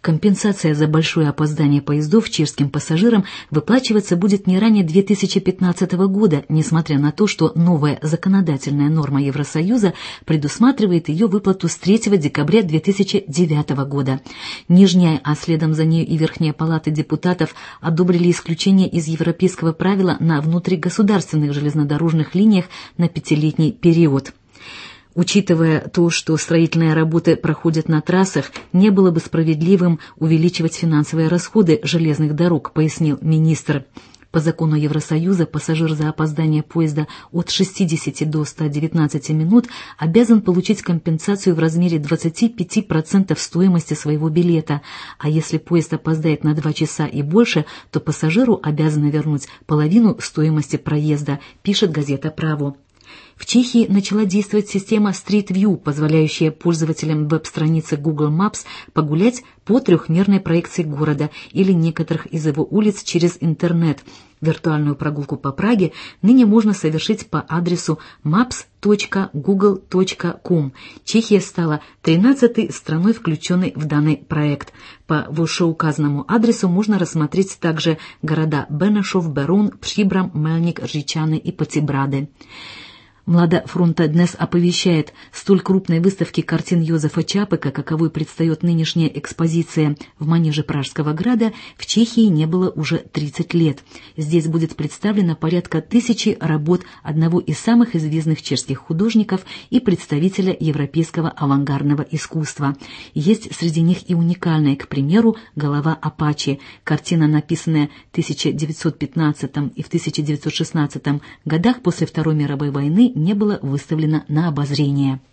Компенсация за большое опоздание поездов чешским пассажирам выплачиваться будет не ранее 2015 года, несмотря на то, что новая законодательная норма Евросоюза предусматривает ее выплату с 3 декабря 2009 года. Нижняя, а следом за ней и Верхняя палаты депутатов одобрили исключение из европейского правила на внутригосударственных железнодорожных линиях на 5-летний период. Учитывая то, что строительные работы проходят на трассах, не было бы справедливым увеличивать финансовые расходы железных дорог, пояснил министр. По закону Евросоюза пассажир за опоздание поезда от 60 до 119 минут обязан получить компенсацию в размере 25% стоимости своего билета, а если поезд опоздает на 2 часа и больше, то пассажиру обязаны вернуть половину стоимости проезда, пишет газета «Право». В Чехии начала действовать система Street View, позволяющая пользователям веб-страницы Google Maps погулять по трехмерной проекции города или некоторых из его улиц через интернет. Виртуальную прогулку по Праге ныне можно совершить по адресу maps.google.com. Чехия стала 13-й страной, включенной в данный проект. По вышеуказанному адресу можно рассмотреть также города Бенешов, Берун, Пшибрам, Мельник, Ржичаны и Патибрады. Млада Фронта Днес оповещает, столь крупной выставки картин Йозефа Чапека, каковой предстает нынешняя экспозиция в манеже Пражского града, в Чехии не было уже 30 лет. Здесь будет представлено порядка 1000 работ одного из самых известных чешских художников и представителя европейского авангардного искусства. Есть среди них и уникальная, к примеру, «Голова Апачи», картина, написанная в 1915 и в 1916 годах после Второй мировой войны, не было выставлено на обозрение.